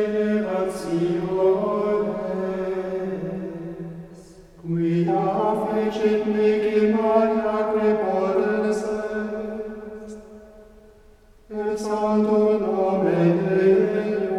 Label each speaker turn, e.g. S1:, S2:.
S1: generationes, quia fecit me gemaniaque potens est, et santo nomen Dei